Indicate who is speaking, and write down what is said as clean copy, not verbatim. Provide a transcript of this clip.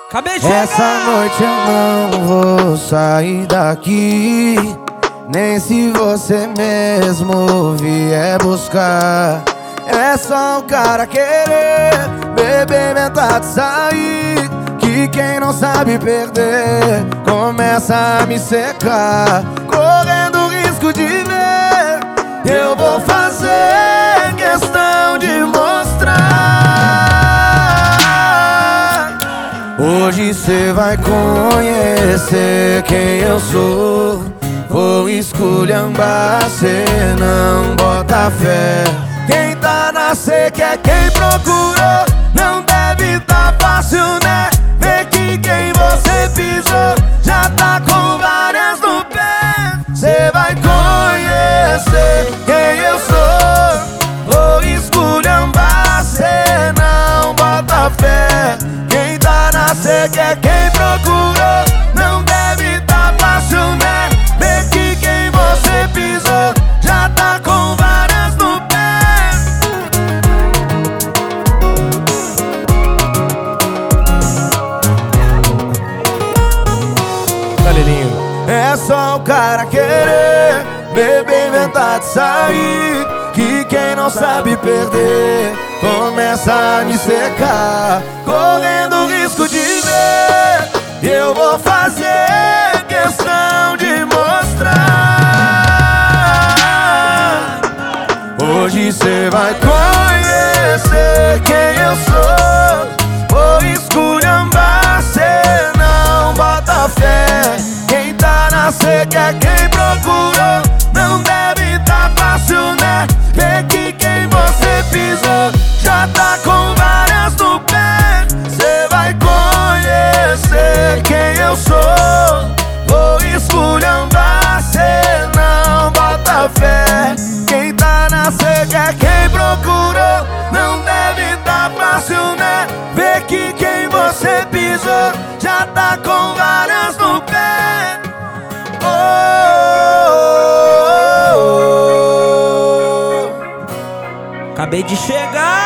Speaker 1: Acabei de chegar.
Speaker 2: Essa noite eu não vou sair daqui, nem se você mesmo vier buscar. É só o cara querer beber, inventar de sair, que quem não sabe perder começa a me secar. Correndo risco de ver, eu vou fazer questão de mostrar. Hoje cê vai conhecer quem eu sou. Vou esculhambar, cê não bota fé. Quem tá na seca é quem procurou. Não deve tá fácil, né? Vê que quem você pisou já tá com várias no pé. Cê vai conhecer quem eu sou. Vou esculhambar, cê não bota fé. Quem tá na seca é quem procurou. Não deve tá fácil, né? Vê que quem você pisou já tá com várias no pé. É só o cara querer beber, inventar de sair, que quem não sabe perder começa a me secar. Correndo risco de ver, eu vou fazer questão de mostrar. Hoje cê vai conhecer quem eu sou. Vou esculhambar, cê não bota fé. Quem tá na seca é quem procurou. Não deve tá fácil, né? Vê que quem você pisou já tá com várias no pé. Cê vai conhecer quem eu sou. Vou esculhambar, cê não bota fé. Quem tá na seca é quem procurou. Não deve tá fácil, né? Vê que quem você pisou já tá com várias no pé. Oh, oh, oh, oh.
Speaker 1: Acabei de chegar.